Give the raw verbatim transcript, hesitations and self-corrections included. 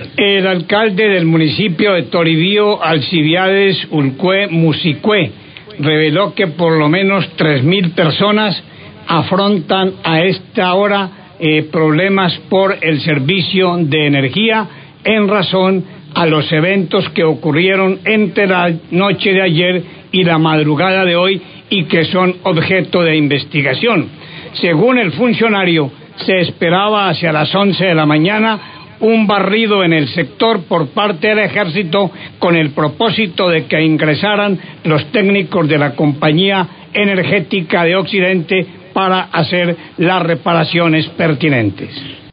El alcalde del municipio de Toribío, Alcibiades Ulcue Musicue, reveló que por lo menos tres mil personas afrontan a esta hora eh, problemas por el servicio de energía en razón a los eventos que ocurrieron entre la noche de ayer y la madrugada de hoy y que son objeto de investigación. Según el funcionario, se esperaba hacia las once de la mañana un barrido en el sector por parte del ejército con el propósito de que ingresaran los técnicos de la Compañía Energética de Occidente para hacer las reparaciones pertinentes.